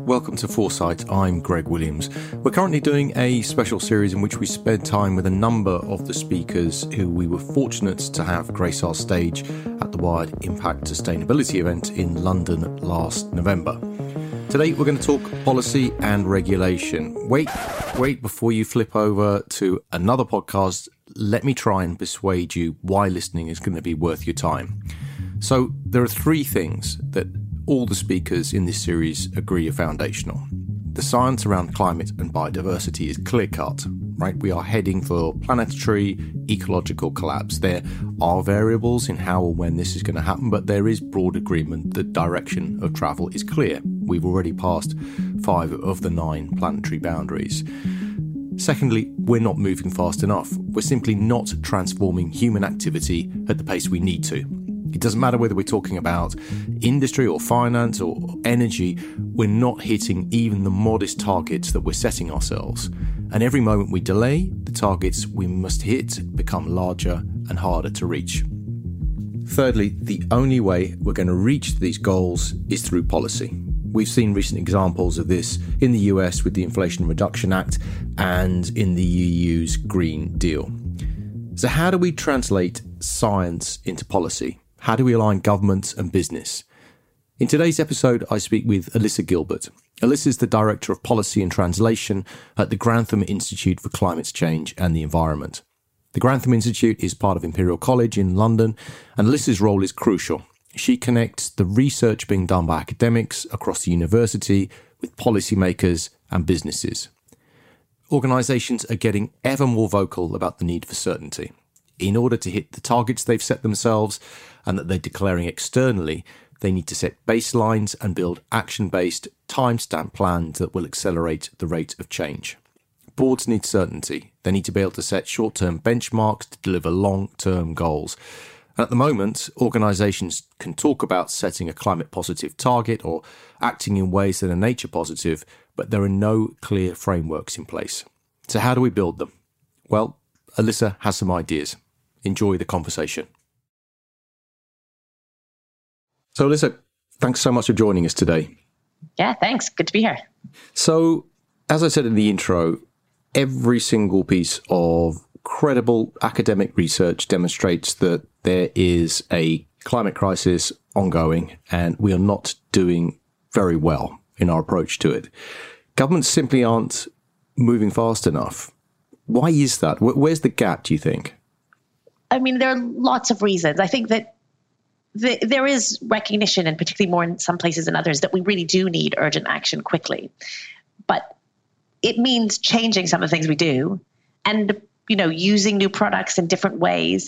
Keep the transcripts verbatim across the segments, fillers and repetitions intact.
Welcome to Foresight. I'm Greg Williams. We're currently doing a special series in which we spent time with a number of the speakers who we were fortunate to have grace our stage at the Wired Impact Sustainability event in London last November. Today we're going to talk policy and regulation. Wait, wait, before you flip over to another podcast, let me try and persuade you why listening is going to be worth your time. So there are three things that all the speakers in this series agree are foundational. The science around climate and biodiversity is clear-cut, right? We are heading for planetary ecological collapse. There are variables in how or when this is going to happen, but there is broad agreement that direction of travel is clear. We've already passed five of the nine planetary boundaries. Secondly, we're not moving fast enough. We're simply not transforming human activity at the pace we need to. It doesn't matter whether we're talking about industry or finance or energy, we're not hitting even the modest targets that we're setting ourselves. And every moment we delay, the targets we must hit become larger and harder to reach. Thirdly, the only way we're going to reach these goals is through policy. We've seen recent examples of this in the U S with the Inflation Reduction Act and in the E U's Green Deal. So how do we translate science into policy? How do we align government and business? In today's episode, I speak with Alyssa Gilbert. Alyssa is the Director of Policy and Translation at the Grantham Institute for Climate Change and the Environment. The Grantham Institute is part of Imperial College in London, and Alyssa's role is crucial. She connects the research being done by academics across the university with policymakers and businesses. Organisations are getting ever more vocal about the need for certainty. In order to hit the targets they've set themselves and that they're declaring externally, they need to set baselines and build action-based, time-stamped plans that will accelerate the rate of change. Boards need certainty. They need to be able to set short-term benchmarks to deliver long-term goals. And at the moment, organisations can talk about setting a climate-positive target or acting in ways that are nature-positive, but there are no clear frameworks in place. So how do we build them? Well, Alyssa has some ideas. Enjoy the conversation. So, Alyssa, thanks so much for joining us today. Yeah, thanks. Good to be here. So, as I said in the intro, every single piece of credible academic research demonstrates that there is a climate crisis ongoing and we are not doing very well in our approach to it. Governments simply aren't moving fast enough. Why is that? Where's the gap, do you think? I mean, there are lots of reasons. I think that the, there is recognition, and particularly more in some places than others, that we really do need urgent action quickly. But it means changing some of the things we do and, you know, using new products in different ways,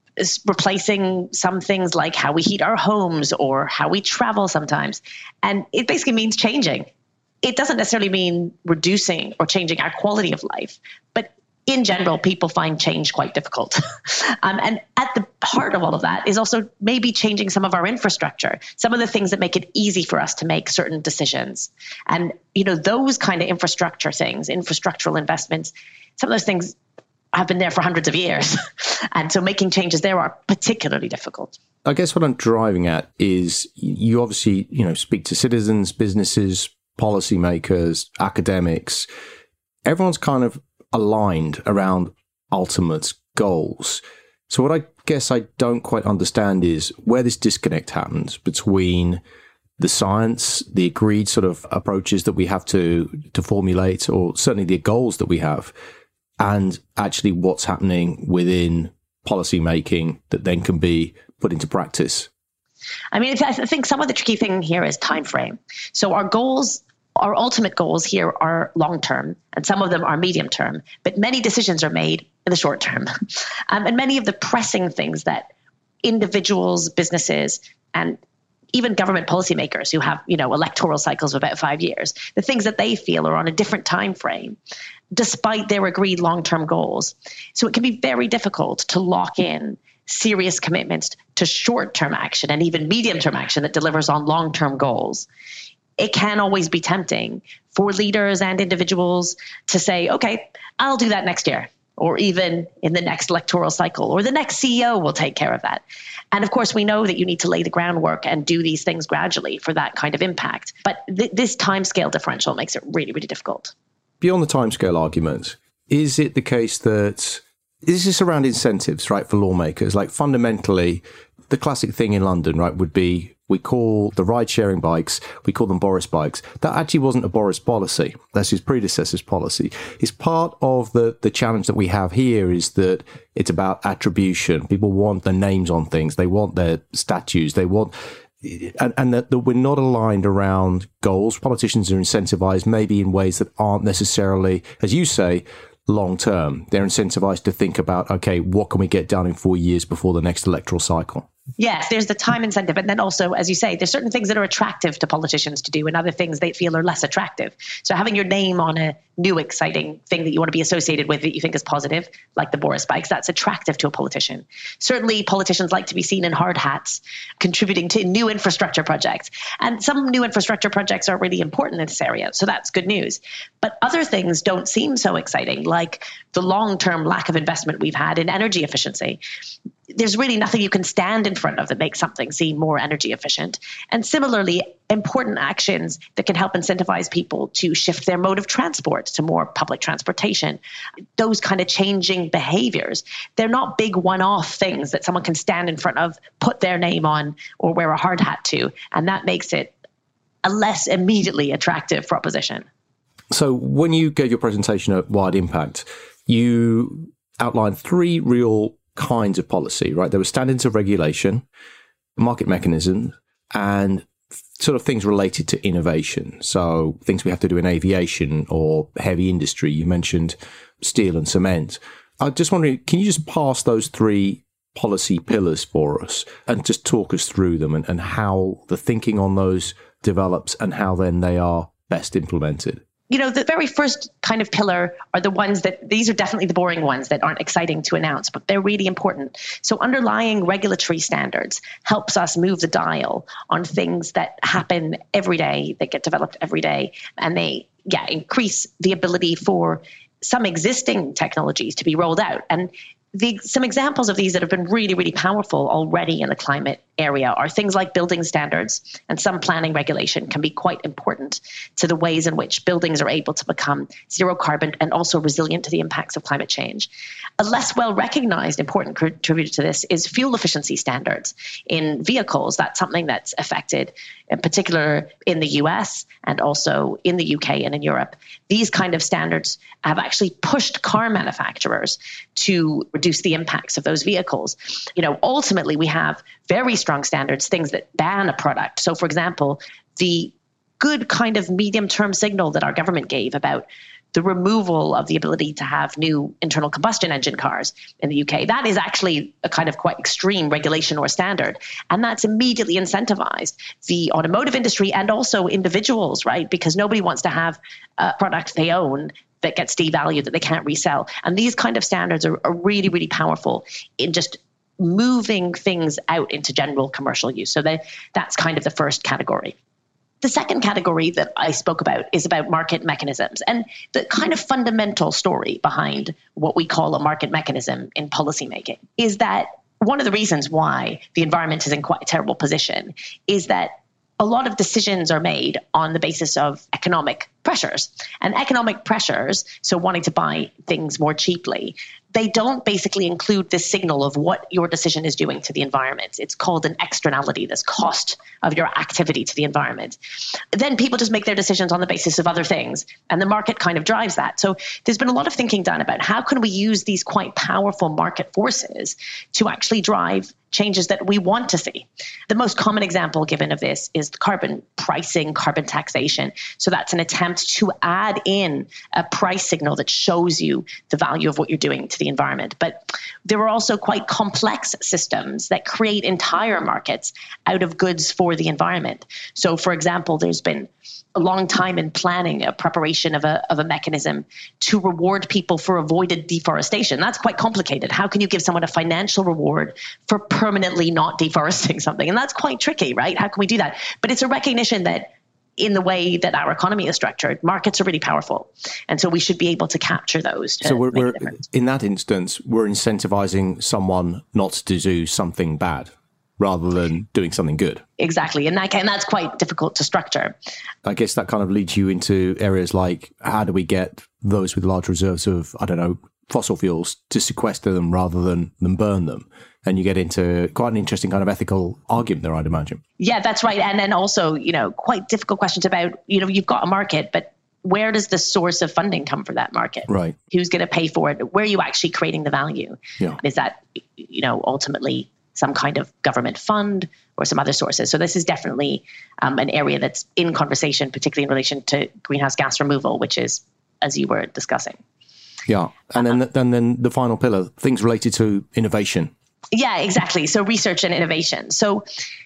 replacing some things like how we heat our homes or how we travel sometimes. And it basically means changing. It doesn't necessarily mean reducing or changing our quality of life, but in general, people find change quite difficult. um, and at the heart of all of that is also maybe changing some of our infrastructure, some of the things that make it easy for us to make certain decisions. And, you know, those kind of infrastructure things, infrastructural investments, some of those things have been there for hundreds of years. And so making changes there are particularly difficult. I guess what I'm driving at is you obviously, you know, speak to citizens, businesses, policymakers, academics. Everyone's kind of aligned around ultimate goals. So what I guess I don't quite understand is where this disconnect happens between the science, the agreed sort of approaches that we have to, to formulate, or certainly the goals that we have, and actually what's happening within policy making that then can be put into practice. I mean, I think some of the tricky thing here is time frame. So our goals, our ultimate goals here are long-term, and some of them are medium-term, but many decisions are made in the short term. Um, and many of the pressing things that individuals, businesses, and even government policymakers who have, you know, electoral cycles of about five years, the things that they feel are on a different time frame, despite their agreed long-term goals. So it can be very difficult to lock in serious commitments to short-term action and even medium-term action that delivers on long-term goals. It can always be tempting for leaders and individuals to say, okay, I'll do that next year, or even in the next electoral cycle, or the next C E O will take care of that. And of course, we know that you need to lay the groundwork and do these things gradually for that kind of impact. But th- this timescale differential makes it really, really difficult. Beyond the timescale argument, is it the case that this is around incentives, right, for lawmakers? Like fundamentally, the classic thing in London, right, would be we call the ride-sharing bikes, we call them Boris bikes. That actually wasn't a Boris policy. That's his predecessor's policy. It's part of the, the challenge that we have here is that it's about attribution. People want the names on things. They want their statues. They want... And, and that, that we're not aligned around goals. Politicians are incentivized maybe in ways that aren't necessarily, as you say, long term. They're incentivized to think about, okay, what can we get done in four years before the next electoral cycle? Yes, there's the time incentive. And then also, as you say, there's certain things that are attractive to politicians to do and other things they feel are less attractive. So having your name on a new exciting thing that you want to be associated with that you think is positive, like the Boris bikes, that's attractive to a politician. Certainly politicians like to be seen in hard hats, contributing to new infrastructure projects. And some new infrastructure projects are really important in this area. So that's good news. But other things don't seem so exciting, like the long-term lack of investment we've had in energy efficiency. There's really nothing you can stand in front of that makes something seem more energy efficient. And similarly, important actions that can help incentivize people to shift their mode of transport to more public transportation, those kind of changing behaviors. They're not big one-off things that someone can stand in front of, put their name on, or wear a hard hat to. And that makes it a less immediately attractive proposition. So when you gave your presentation at Wide Impact, you outlined three real kinds of policy, right? There were standards of regulation, market mechanisms, and sort of things related to innovation. So things we have to do in aviation or heavy industry. You mentioned steel and cement. I'm just wondering, can you just pass those three policy pillars for us and just talk us through them and, and how the thinking on those develops and how then they are best implemented? You know, the very first kind of pillar are the ones that, these are definitely the boring ones that aren't exciting to announce, but they're really important. So underlying regulatory standards helps us move the dial on things that happen every day, that get developed every day, and they, yeah, increase the ability for some existing technologies to be rolled out. And the, some examples of these that have been really, really powerful already in the climate area are things like building standards, and some planning regulation can be quite important to the ways in which buildings are able to become zero carbon and also resilient to the impacts of climate change. A less well-recognized important contributor to this is fuel efficiency standards in vehicles. That's something that's affected in particular in the U S and also in the U K and in Europe. These kind of standards have actually pushed car manufacturers to reduce the impacts of those vehicles. You know, ultimately, we have very strong standards, things that ban a product. So, for example, the good kind of medium-term signal that our government gave about the removal of the ability to have new internal combustion engine cars in the U K, that is actually a kind of quite extreme regulation or standard. And that's immediately incentivized the automotive industry and also individuals, right? Because nobody wants to have a product they own that gets devalued, that they can't resell. And these kind of standards are, are really, really powerful in just moving things out into general commercial use. So that, that's kind of the first category. The second category that I spoke about is about market mechanisms. And the kind of fundamental story behind what we call a market mechanism in policymaking is that one of the reasons why the environment is in quite a terrible position is that a lot of decisions are made on the basis of economic pressures. And economic pressures, so wanting to buy things more cheaply, they don't basically include this signal of what your decision is doing to the environment. It's called an externality, this cost of your activity to the environment. Then people just make their decisions on the basis of other things, and the market kind of drives that. So there's been a lot of thinking done about how can we use these quite powerful market forces to actually drive changes that we want to see. The most common example given of this is carbon pricing, carbon taxation. So that's an attempt to add in a price signal that shows you the value of what you're doing to the environment. But there are also quite complex systems that create entire markets out of goods for the environment. So, for example, there's been a long time in planning a preparation of a, of a mechanism to reward people for avoided deforestation. That's quite complicated. How can you give someone a financial reward for permanently not deforesting something? And that's quite tricky, right? How can we do that? But it's a recognition that in the way that our economy is structured, markets are really powerful. And so we should be able to capture those. To so we're, make we're a difference. in that instance, we're incentivizing someone not to do something bad rather than doing something good. Exactly. And, that, and that's quite difficult to structure. I guess that kind of leads you into areas like, how do we get those with large reserves of, I don't know, fossil fuels to sequester them rather than, than burn them? And you get into quite an interesting kind of ethical argument there, I'd imagine. Yeah, that's right. And then also, you know, quite difficult questions about, you know, you've got a market, but where does the source of funding come for that market? Right. Who's going to pay for it? Where are you actually creating the value? Yeah. And is that, you know, ultimately some kind of government fund or some other sources? So this is definitely um, an area that's in conversation, particularly in relation to greenhouse gas removal, which is, as you were discussing. Yeah. And then, uh, and then the final pillar, things related to innovation. Yeah, exactly. So research and innovation. So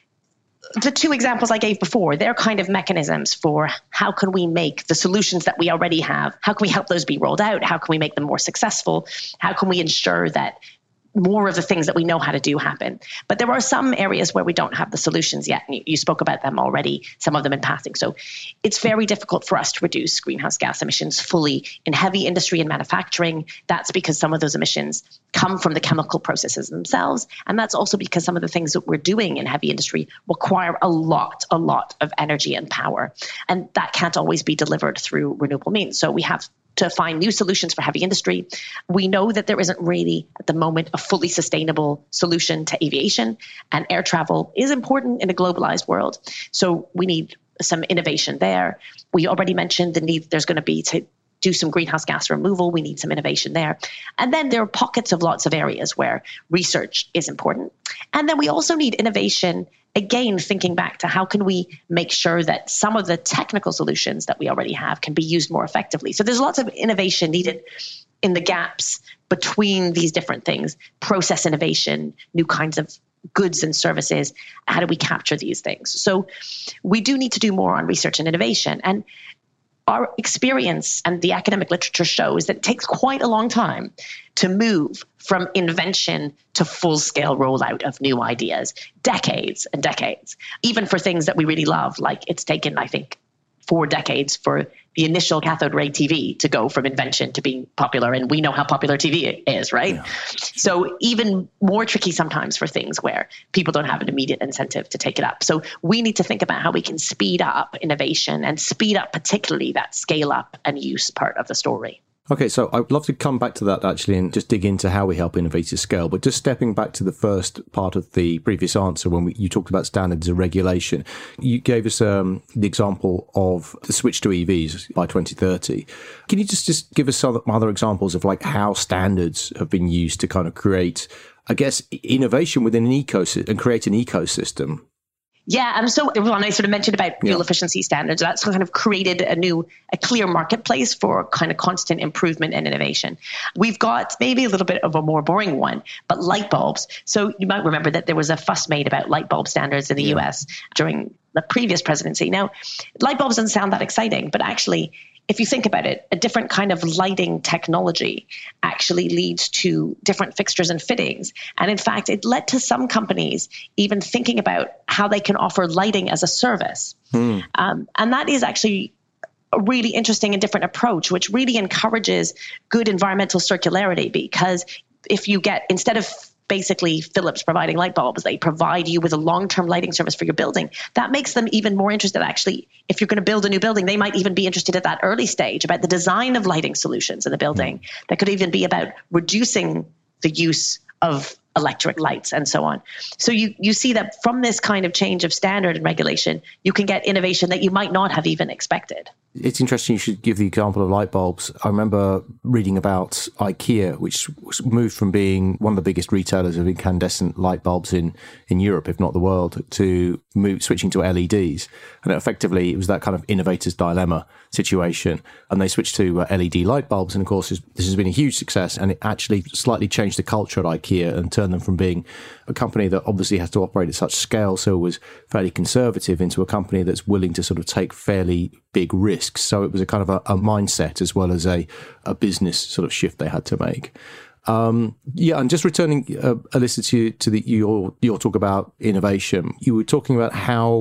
the two examples I gave before, they're kind of mechanisms for how can we make the solutions that we already have, how can we help those be rolled out? How can we make them more successful? How can we ensure that more of the things that we know how to do happen? But there are some areas where we don't have the solutions yet. And you, you spoke about them already, some of them in passing. So it's very difficult for us to reduce greenhouse gas emissions fully in heavy industry and manufacturing. That's because some of those emissions come from the chemical processes themselves. And that's also because some of the things that we're doing in heavy industry require a lot, a lot of energy and power. And that can't always be delivered through renewable means. So we have to find new solutions for heavy industry. We know that there isn't really, at the moment, a fully sustainable solution to aviation, and air travel is important in a globalized world. So we need some innovation there. We already mentioned the need there's going to be to do some greenhouse gas removal. We need some innovation there. And then there are pockets of lots of areas where research is important. And then we also need innovation, again, thinking back to how can we make sure that some of the technical solutions that we already have can be used more effectively. So there's lots of innovation needed in the gaps between these different things, process innovation, new kinds of goods and services. How do we capture these things? So we do need to do more on research and innovation. And our experience and the academic literature shows that it takes quite a long time to move from invention to full-scale rollout of new ideas, decades and decades, even for things that we really love. Like it's taken, I think, four decades for the initial cathode ray T V to go from invention to being popular. And we know how popular T V is, right? Yeah. So even more tricky sometimes for things where people don't have an immediate incentive to take it up. So we need to think about how we can speed up innovation and speed up particularly that scale up and use part of the story. Okay, so I'd love to come back to that actually and just dig into how we help innovators scale. But just stepping back to the first part of the previous answer when we, you talked about standards and regulation, you gave us um, the example of the switch to E Vs by twenty thirty. Can you just, just give us some other examples of like how standards have been used to kind of create, I guess, innovation within an ecosystem and create an ecosystem? Yeah, and so when I sort of mentioned about fuel yeah. efficiency standards, that's kind of created a new, a clear marketplace for kind of constant improvement and innovation. We've got maybe a little bit of a more boring one, but light bulbs. So you might remember that there was a fuss made about light bulb standards in the yeah. U S during the previous presidency. Now, light bulbs doesn't sound that exciting, but actually, if you think about it, a different kind of lighting technology actually leads to different fixtures and fittings. And in fact, it led to some companies even thinking about how they can offer lighting as a service. Hmm. Um, and that is actually a really interesting and different approach, which really encourages good environmental circularity, because if you get, instead of basically Philips providing light bulbs, they provide you with a long-term lighting service for your building. That makes them even more interested. Actually, if you're going to build a new building, they might even be interested at that early stage about the design of lighting solutions in the building. Mm. That could even be about reducing the use of electric lights and so on. So you, you see that from this kind of change of standard and regulation, you can get innovation that you might not have even expected. It's interesting you should give the example of light bulbs. I remember reading about IKEA, which moved from being one of the biggest retailers of incandescent light bulbs in, in Europe, if not the world, to move, switching to L E Ds. And effectively, it was that kind of innovator's dilemma situation. And they switched to uh, L E D light bulbs. And of course, this has been a huge success. And it actually slightly changed the culture at IKEA and turned them from being a company that obviously has to operate at such scale, so it was fairly conservative, into a company that's willing to sort of take fairly big risks. So it was a kind of a, a mindset as well as a, a business sort of shift they had to make. Um, yeah, and just returning, uh, Alyssa, to, to the, your, your talk about innovation, you were talking about how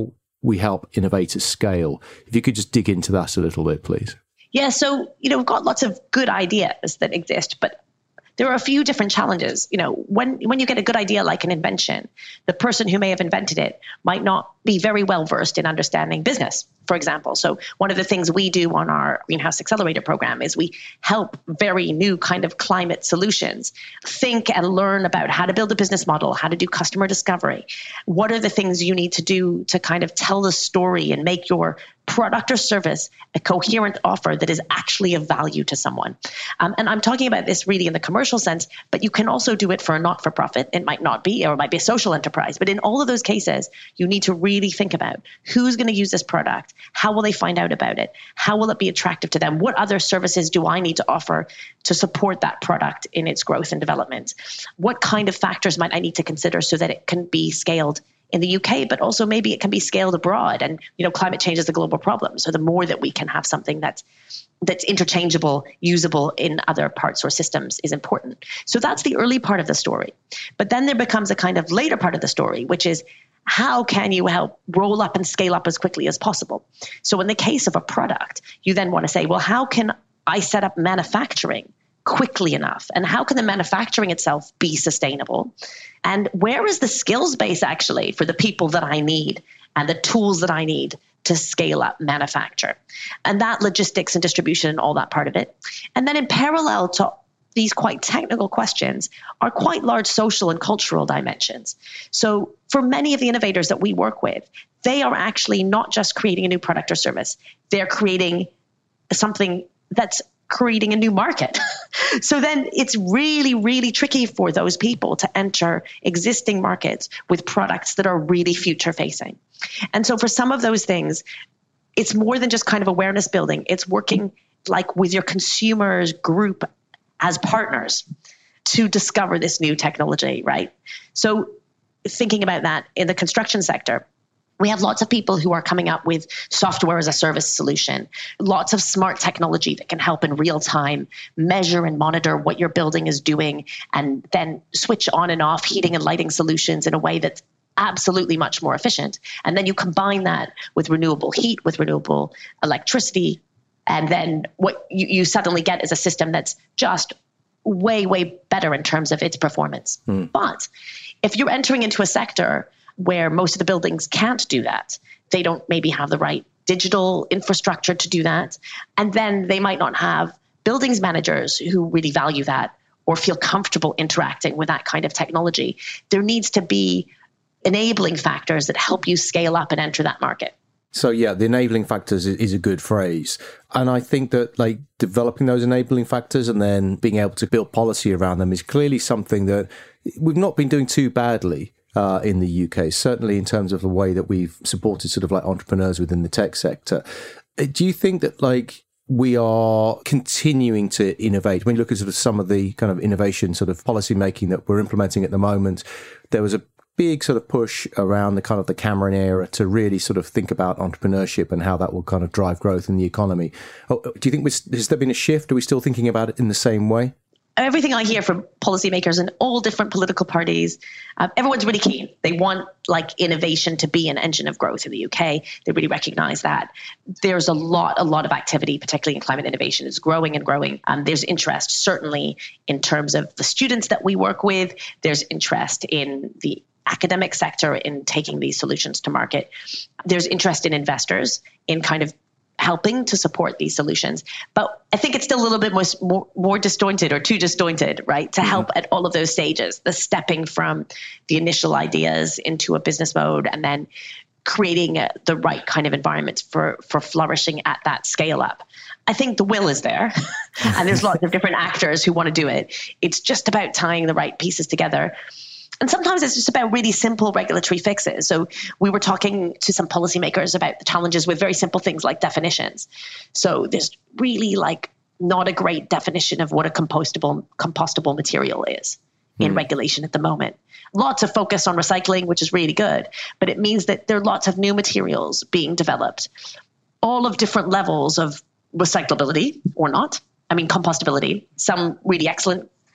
we help innovators scale. If you could just dig into that a little bit, please. Yeah, so, you know, we've got lots of good ideas that exist, but there are a few different challenges. You know, when when you get a good idea like an invention, the person who may have invented it might not be very well versed in understanding business, for example. So one of the things we do on our Greenhouse Accelerator program is we help very new kind of climate solutions think and learn about how to build a business model, how to do customer discovery. What are the things you need to do to kind of tell the story and make your product or service a coherent offer that is actually of value to someone. Um, and I'm talking about this really in the commercial sense, but you can also do it for a not-for-profit. It might not be, or it might be a social enterprise. But in all of those cases, you need to really think about who's going to use this product, how will they find out about it, how will it be attractive to them, what other services do I need to offer to support that product in its growth and development, what kind of factors might I need to consider so that it can be scaled in the U K, but also maybe it can be scaled abroad. And, you know, climate change is a global problem. So the more that we can have something that's that's interchangeable, usable in other parts or systems is important. So that's the early part of the story. But then there becomes a kind of later part of the story, which is how can you help roll up and scale up as quickly as possible? So in the case of a product, you then want to say, well, how can I set up manufacturing quickly enough? And how can the manufacturing itself be sustainable? And where is the skills base actually for the people that I need and the tools that I need to scale up manufacture? And that logistics and distribution and all that part of it. And then in parallel to these quite technical questions are quite large social and cultural dimensions. So for many of the innovators that we work with, they are actually not just creating a new product or service. They're creating something that's creating a new market. So then it's really, really tricky for those people to enter existing markets with products that are really future facing. And so for some of those things, it's more than just kind of awareness building. It's working like with your consumers group as partners to discover this new technology, right? So thinking about that in the construction sector, we have lots of people who are coming up with software as a service solution, lots of smart technology that can help in real time measure and monitor what your building is doing, and then switch on and off heating and lighting solutions in a way that's absolutely much more efficient. And then you combine that with renewable heat, with renewable electricity, and then what you, you suddenly get is a system that's just way, way better in terms of its performance. Hmm. But if you're entering into a sector where most of the buildings can't do that, they don't maybe have the right digital infrastructure to do that, and then they might not have buildings managers who really value that or feel comfortable interacting with that kind of technology. There needs to be enabling factors that help you scale up and enter that market. So yeah, the enabling factors is a good phrase. And I think that like developing those enabling factors and then being able to build policy around them is clearly something that we've not been doing too badly uh, in the U K, certainly in terms of the way that we've supported sort of like entrepreneurs within the tech sector. Do you think that like we are continuing to innovate? When you look at sort of some of the kind of innovation sort of policy making that we're implementing at the moment, there was a big sort of push around the kind of the Cameron era to really sort of think about entrepreneurship and how that will kind of drive growth in the economy. Oh, do you think, has there been a shift? Are we still thinking about it in the same way? Everything I hear from policymakers in all different political parties, uh, everyone's really keen. They want like innovation to be an engine of growth in the U K. They really recognize that. There's a lot, a lot of activity, particularly in climate innovation. It's growing and growing. Um, there's interest certainly in terms of the students that we work with. There's interest in the academic sector in taking these solutions to market. There's interest in investors in kind of helping to support these solutions. But I think it's still a little bit more, more, more disjointed or too disjointed, right? To help mm-hmm. at all of those stages, the stepping from the initial ideas into a business mode and then creating a, the right kind of environments for, for flourishing at that scale up. I think the will is there and there's lots of different actors who want to do it. It's just about tying the right pieces together. And sometimes it's just about really simple regulatory fixes. So we were talking to some policymakers about the challenges with very simple things like definitions. So there's really like not a great definition of what a compostable compostable material is mm. in regulation at the moment. Lots of focus on recycling, which is really good, but it means that there are lots of new materials being developed, all of different levels of recyclability or not. I mean, compostability, some really excellent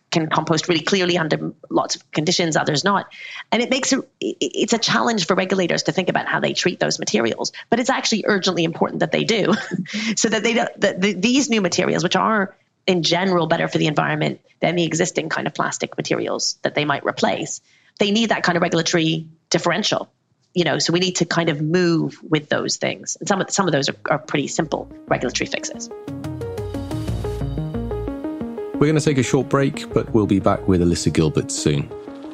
can compost really clearly under lots of conditions, others not. And it makes it, it's a challenge for regulators to think about how they treat those materials. But it's actually urgently important that they do, so that they don't, that the, these new materials, which are in general better for the environment than the existing kind of plastic materials that they might replace, they need that kind of regulatory differential. You know, so we need to kind of move with those things. And some of some of those are, are pretty simple regulatory fixes. We're going to take a short break, but we'll be back with Alyssa Gilbert soon.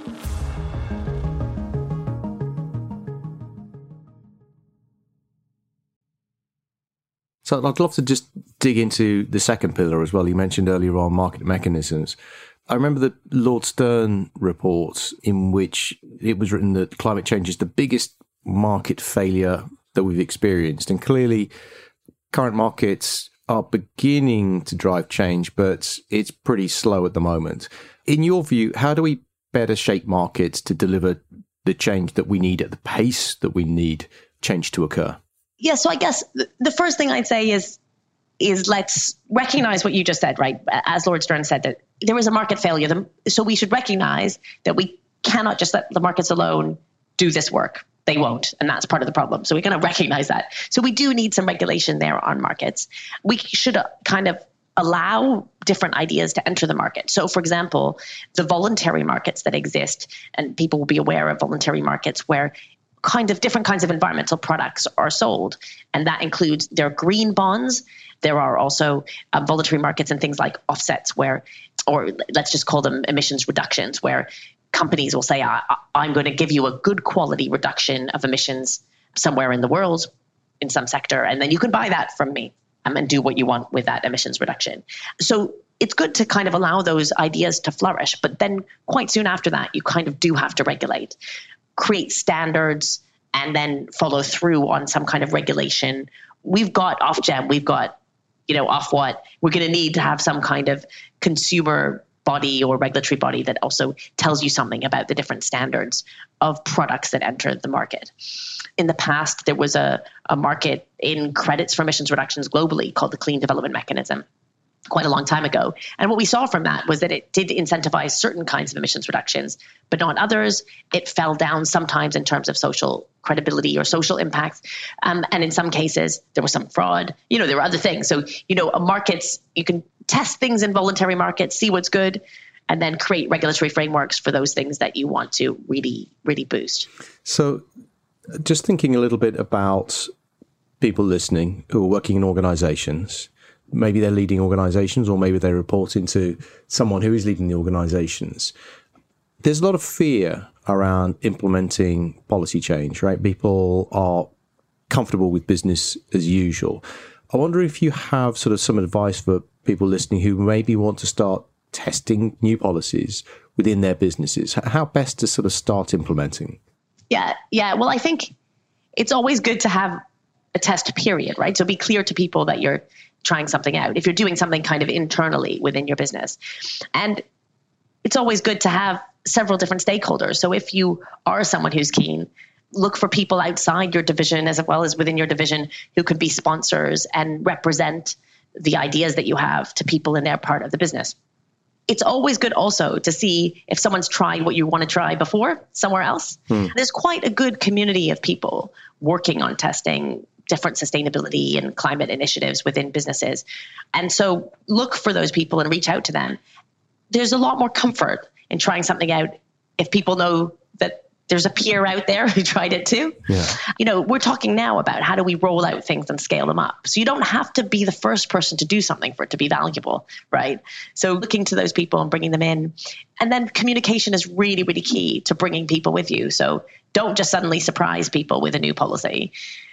So I'd love to just dig into the second pillar as well. You mentioned earlier on market mechanisms. I remember the Lord Stern report in which it was written that climate change is the biggest market failure that we've experienced. And clearly, current markets are beginning to drive change, but it's pretty slow at the moment. In your view, how do we better shape markets to deliver the change that we need at the pace that we need change to occur? Yeah, so I guess the first thing I'd say is is let's recognize what you just said, right? As Lord Stern said, that there is a market failure. So we should recognize that we cannot just let the markets alone do this work. They won't, and that's part of the problem. So we're going to recognize that. So we do need some regulation there on markets. We should kind of allow different ideas to enter the market. So, for example, the voluntary markets that exist, and people will be aware of voluntary markets where kind of different kinds of environmental products are sold. And that includes their green bonds. There are also uh, voluntary markets and things like offsets where, or let's just call them emissions reductions, where companies will say, I, I'm going to give you a good quality reduction of emissions somewhere in the world in some sector, and then you can buy that from me um, and do what you want with that emissions reduction. So it's good to kind of allow those ideas to flourish, but then quite soon after that, you kind of do have to regulate, create standards, and then follow through on some kind of regulation. We've got Ofgem, we've got, you know, Ofwat. We're going to need to have some kind of consumer body or regulatory body that also tells you something about the different standards of products that enter the market. In the past, there was a, a market in credits for emissions reductions globally called the Clean Development Mechanism quite a long time ago. And what we saw from that was that it did incentivize certain kinds of emissions reductions, but not others. It fell down sometimes in terms of social credibility or social impacts. Um, and in some cases, there was some fraud. You know, there were other things. So, you know, markets, you can test things in voluntary markets, see what's good, and then create regulatory frameworks for those things that you want to really, really boost. So just thinking a little bit about people listening who are working in organizations, maybe they're leading organizations or maybe they report into someone who is leading the organizations. There's a lot of fear around implementing policy change, right? People are comfortable with business as usual. I wonder if you have sort of some advice for people listening who maybe want to start testing new policies within their businesses, how best to sort of start implementing. Yeah, yeah. Well, I think it's always good to have a test period, right? So be clear to people that you're trying something out, if you're doing something kind of internally within your business. And it's always good to have several different stakeholders. So if you are someone who's keen, look for people outside your division as well as within your division who could be sponsors and represent the ideas that you have to people in their part of the business. It's always good also to see if someone's tried what you want to try before somewhere else. Hmm. There's quite a good community of people working on testing different sustainability and climate initiatives within businesses. And so look for those people and reach out to them. There's a lot more comfort in trying something out if people know that there's a peer out there who tried it too. Yeah. You know, we're talking now about how do we roll out things and scale them up. So you don't have to be the first person to do something for it to be valuable, right? So looking to those people and bringing them in. And then communication is really, really key to bringing people with you. So don't just suddenly surprise people with a new policy.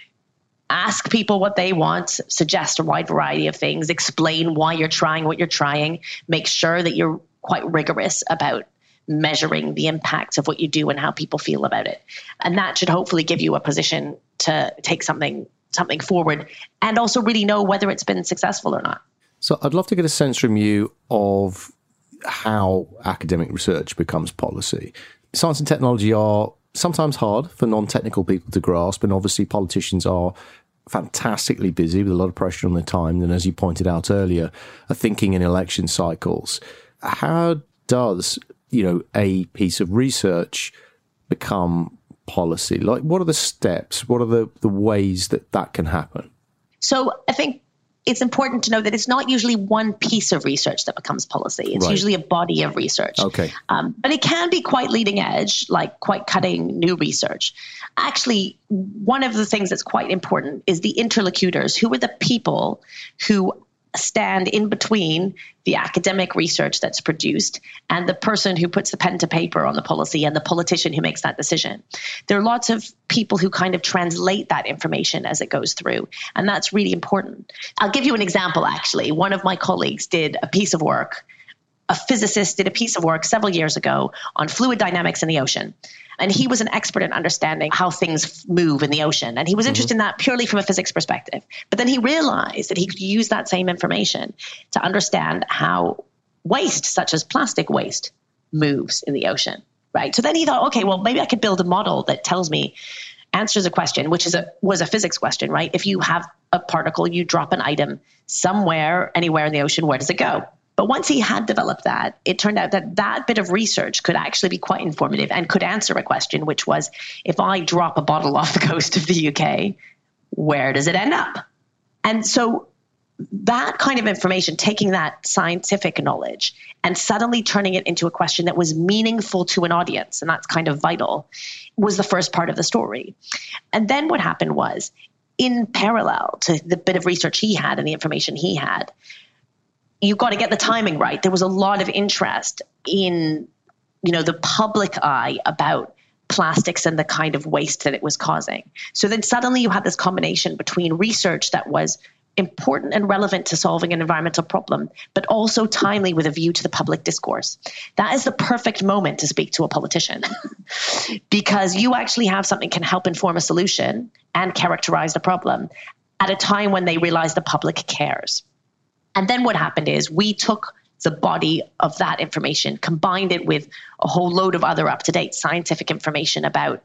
Ask people what they want, suggest a wide variety of things, explain why you're trying what you're trying, make sure that you're quite rigorous about measuring the impacts of what you do and how people feel about it. And that should hopefully give you a position to take something something forward and also really know whether it's been successful or not. So I'd love to get a sense from you of how academic research becomes policy. Science and technology are sometimes hard for non-technical people to grasp, and obviously politicians are fantastically busy with a lot of pressure on their time, and as you pointed out earlier, are thinking in election cycles. How does, you know, a piece of research become policy? Like, what are the steps? What are the, the ways that that can happen? So I think it's important to know that it's not usually one piece of research that becomes policy. It's right. usually a body of research. Okay. Um, but it can be quite leading edge, like quite cutting new research. Actually, one of the things that's quite important is the interlocutors, who are the people who stand in between the academic research that's produced and the person who puts the pen to paper on the policy and the politician who makes that decision. There are lots of people who kind of translate that information as it goes through, and that's really important. I'll give you an example, actually. One of my colleagues did a piece of work. A physicist did a piece of work several years ago on fluid dynamics in the ocean. And he was an expert in understanding how things move in the ocean. And he was interested mm-hmm. in that purely from a physics perspective. But then he realized that he could use that same information to understand how waste, such as plastic waste, moves in the ocean, right? So then he thought, okay, well, maybe I could build a model that tells me, answers a question, which is a was a physics question, right? If you have a particle, you drop an item somewhere, anywhere in the ocean, where does it go? But once he had developed that, it turned out that that bit of research could actually be quite informative and could answer a question, which was, if I drop a bottle off the coast of the U K, where does it end up? And so that kind of information, taking that scientific knowledge and suddenly turning it into a question that was meaningful to an audience, and that's kind of vital, was the first part of the story. And then what happened was, in parallel to the bit of research he had and the information he had, you've got to get the timing right. There was a lot of interest in, you know, the public eye about plastics and the kind of waste that it was causing. So then suddenly you had this combination between research that was important and relevant to solving an environmental problem, but also timely with a view to the public discourse. That is the perfect moment to speak to a politician because you actually have something can help inform a solution and characterize the problem at a time when they realize the public cares. And then what happened is we took the body of that information, combined it with a whole load of other up-to-date scientific information about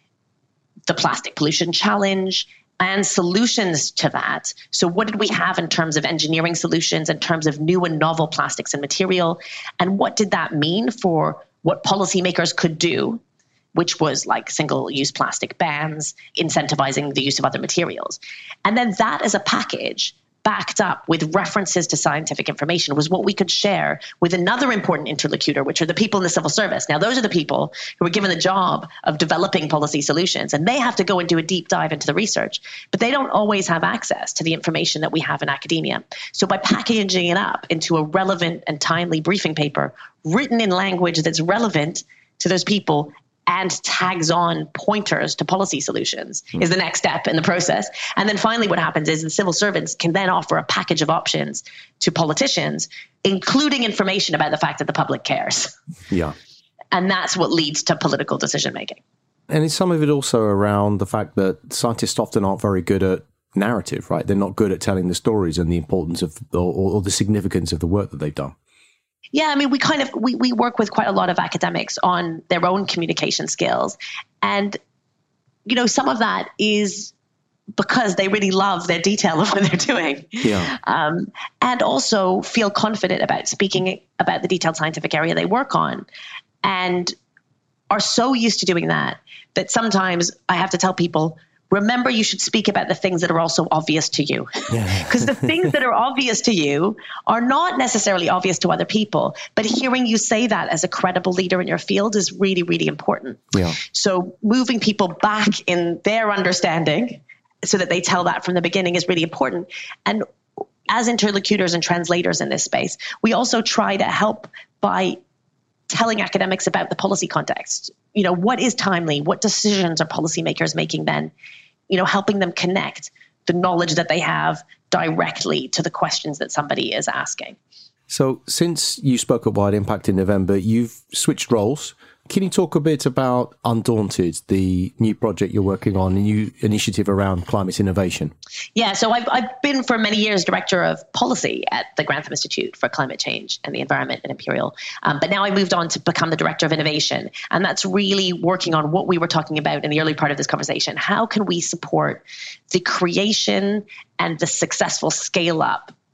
the plastic pollution challenge and solutions to that. So what did we have in terms of engineering solutions, in terms of new and novel plastics and material? And what did that mean for what policymakers could do, which was like single-use plastic bans, incentivizing the use of other materials? And then that as a package, backed up with references to scientific information, was what we could share with another important interlocutor, which are the people in the civil service. Now, those are the people who are given the job of developing policy solutions, and they have to go and do a deep dive into the research, but they don't always have access to the information that we have in academia. So by packaging it up into a relevant and timely briefing paper, written in language that's relevant to those people, and tags on pointers to policy solutions mm. is the next step in the process. And then finally what happens is the civil servants can then offer a package of options to politicians, including information about the fact that the public cares. Yeah. And that's what leads to political decision making. And is some of it also around the fact that scientists often aren't very good at narrative, right? They're not good at telling the stories and the importance of or, or the significance of the work that they've done. Yeah, I mean, we kind of, we, we work with quite a lot of academics on their own communication skills. And, you know, some of that is because they really love their detail of what they're doing. Yeah. Um, and also feel confident about speaking about the detailed scientific area they work on. And are so used to doing that, that sometimes I have to tell people, remember, you should speak about the things that are also obvious to you. Because the things that are obvious to you are not necessarily obvious to other people. But hearing you say that as a credible leader in your field is really, really important. Yeah. So moving people back in their understanding so that they tell that from the beginning is really important. And as interlocutors and translators in this space, we also try to help by telling academics about the policy context. You know, what is timely? What decisions are policymakers making then? You know, helping them connect the knowledge that they have directly to the questions that somebody is asking. So since you spoke at Wide Impact in November, you've switched roles. Can you talk a bit about Undaunted, the new project you're working on, a new initiative around climate innovation? Yeah, so I've, I've been for many years director of policy at the Grantham Institute for Climate Change and the Environment at Imperial. Um, but now I moved on to become the director of innovation. And that's really working on what we were talking about in the early part of this conversation. How can we support the creation and the successful scale up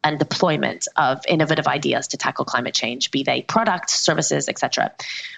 and deployment of innovative ideas to tackle climate change, be they products, services, et cetera.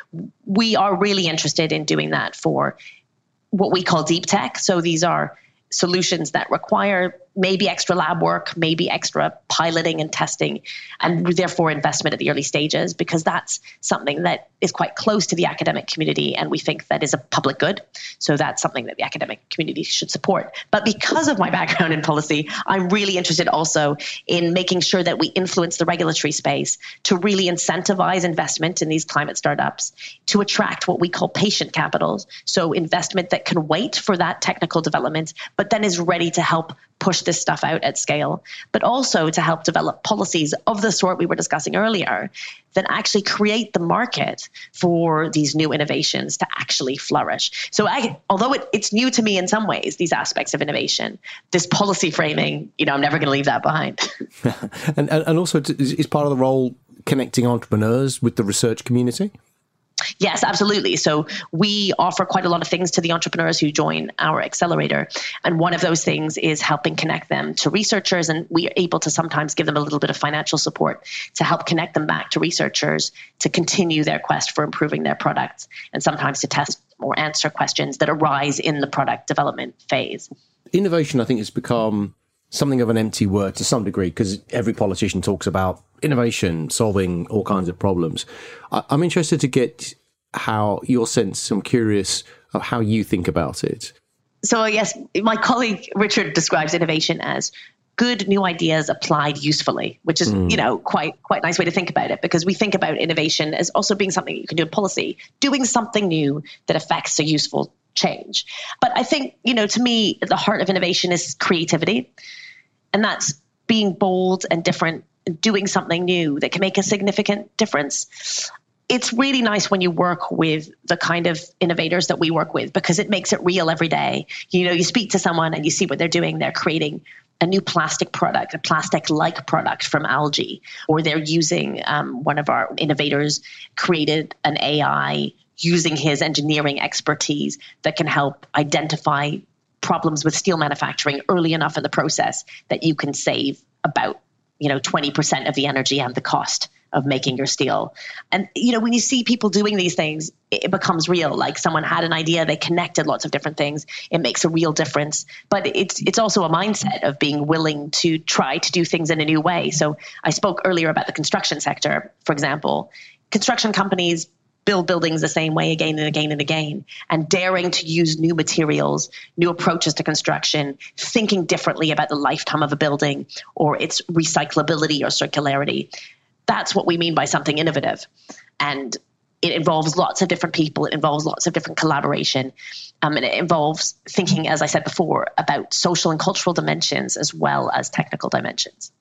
We are really interested in doing that for what we call deep tech. So these are solutions that require maybe extra lab work, maybe extra piloting and testing, and therefore investment at the early stages, because that's something that is quite close to the academic community, and we think that is a public good. So that's something that the academic community should support. But because of my background in policy, I'm really interested also in making sure that we influence the regulatory space to really incentivize investment in these climate startups, to attract what we call patient capital, so investment that can wait for that technical development, but then is ready to help push this stuff out at scale, but also to help develop policies of the sort we were discussing earlier that actually create the market for these new innovations to actually flourish. So I, although it, it's new to me in some ways, these aspects of innovation, this policy framing, you know, I'm never going to leave that behind. and, and also is part of the role connecting entrepreneurs with the research community? Yes, absolutely. So we offer quite a lot of things to the entrepreneurs who join our accelerator. And one of those things is helping connect them to researchers. And we are able to sometimes give them a little bit of financial support to help connect them back to researchers to continue their quest for improving their products, and sometimes to test or answer questions that arise in the product development phase. Innovation, I think, has become something of an empty word to some degree, because every politician talks about innovation, solving all kinds of problems. I, I'm interested to get how your sense, I'm curious of how you think about it. So yes, my colleague Richard describes innovation as good new ideas applied usefully, which is, mm. you know, quite quite a nice way to think about it, because we think about innovation as also being something you can do in policy, doing something new that affects a useful change. But I think, you know, to me, the heart of innovation is creativity. And that's being bold and different, doing something new that can make a significant difference. It's really nice when you work with the kind of innovators that we work with, because it makes it real every day. You know, you speak to someone and you see what they're doing. They're creating a new plastic product, a plastic-like product from algae, or they're using, um, one of our innovators created an A I using his engineering expertise that can help identify problems with steel manufacturing early enough in the process that you can save about, you know, twenty percent of the energy and the cost of making your steel. And, you know, when you see people doing these things, it becomes real. Like someone had an idea, they connected lots of different things. It makes a real difference. But it's it's also a mindset of being willing to try to do things in a new way. So I spoke earlier about the construction sector, for example. Construction companies build buildings the same way again and again and again, and daring to use new materials, new approaches to construction, thinking differently about the lifetime of a building or its recyclability or circularity. That's what we mean by something innovative. And it involves lots of different people. It involves lots of different collaboration. Um, and it involves thinking, as I said before, about social and cultural dimensions as well as technical dimensions.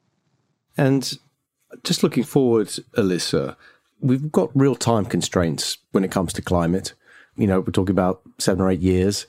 And just looking forward, Alyssa, we've got real time constraints when it comes to climate. You know, we're talking about seven or eight years.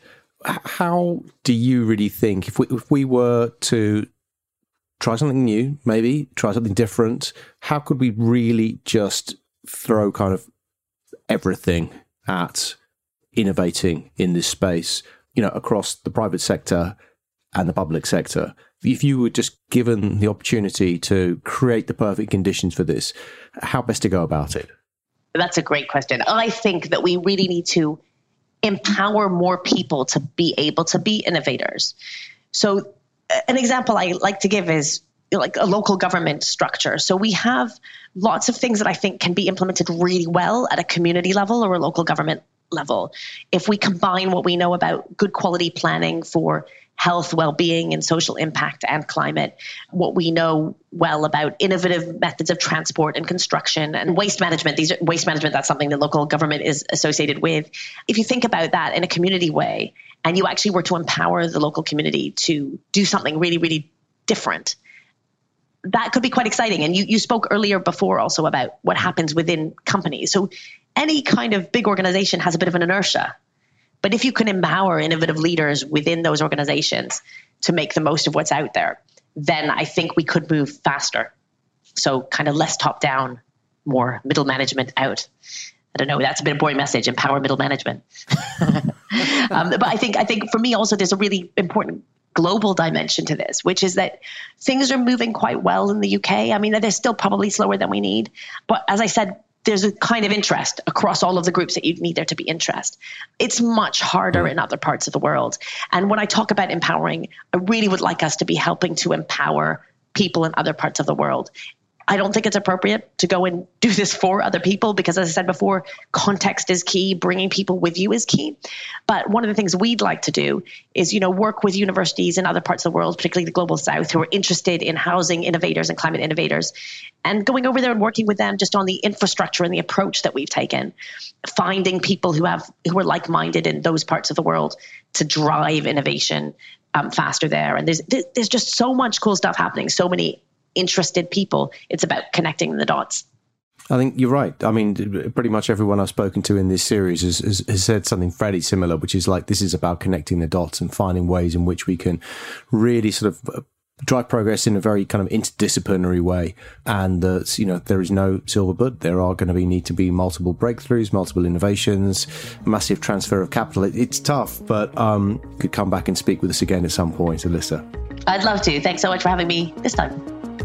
How do you really think, if we, if we were to try something new, maybe try something different, how could we really just throw kind of everything at innovating in this space, you know, across the private sector and the public sector? If you were just given the opportunity to create the perfect conditions for this, how best to go about it? That's a great question. I think that we really need to empower more people to be able to be innovators. So an example I like to give is like a local government structure. So we have lots of things that I think can be implemented really well at a community level or a local government level. If we combine what we know about good quality planning for health, well-being, and social impact and climate, what we know well about innovative methods of transport and construction and waste management. These are, waste management, that's something that local government is associated with. If you think about that in a community way, and you actually were to empower the local community to do something really, really different, that could be quite exciting. And you, you spoke earlier before also about what happens within companies. So any kind of big organization has a bit of an inertia. But if you can empower innovative leaders within those organizations to make the most of what's out there, then I think we could move faster. So kind of less top down, more middle management out. I don't know, that's a bit of a boring message, empower middle management. um, but I think I think for me also there's a really important global dimension to this, which is that things are moving quite well in the U K. I mean, they're still probably slower than we need. But as I said, there's a kind of interest across all of the groups that you'd need there to be interest. It's much harder mm. in other parts of the world. And when I talk about empowering, I really would like us to be helping to empower people in other parts of the world. I don't think it's appropriate to go and do this for other people because, as I said before, context is key. Bringing people with you is key. But one of the things we'd like to do is, you know, work with universities in other parts of the world, particularly the global south, who are interested in housing innovators and climate innovators, and going over there and working with them just on the infrastructure and the approach that we've taken, finding people who have who are like-minded in those parts of the world to drive innovation um, faster there. And there's there's just so much cool stuff happening. So many interested people. It's about connecting the dots. I think you're right. I mean, pretty much everyone I've spoken to in this series has, has, has said something fairly similar, which is like, this is about connecting the dots and finding ways in which we can really sort of drive progress in a very kind of interdisciplinary way. And that, you know, there is no silver bullet. There are going to be need to be multiple breakthroughs, multiple innovations, massive transfer of capital. It, it's tough, but um, you could come back and speak with us again at some point, Alyssa. I'd love to. Thanks so much for having me this time.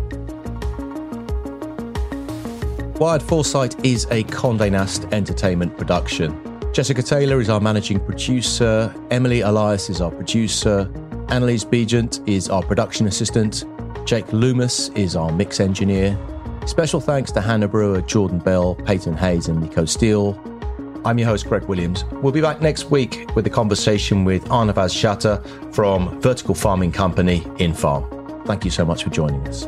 Wired Foresight is a Condé Nast Entertainment production. Jessica Taylor is our managing producer. Emily Elias is our producer. Annalise Begent is our production assistant. Jake Loomis is our mix engineer. Special thanks to Hannah Brewer, Jordan Bell, Peyton Hayes and Nico Steele. I'm your host, Greg Williams. We'll be back next week with a conversation with Arnavaz Shatter from vertical farming company Infarm. Thank you so much for joining us.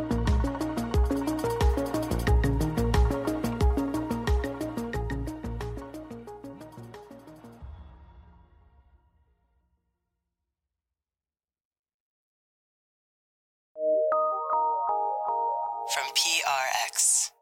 From P R X.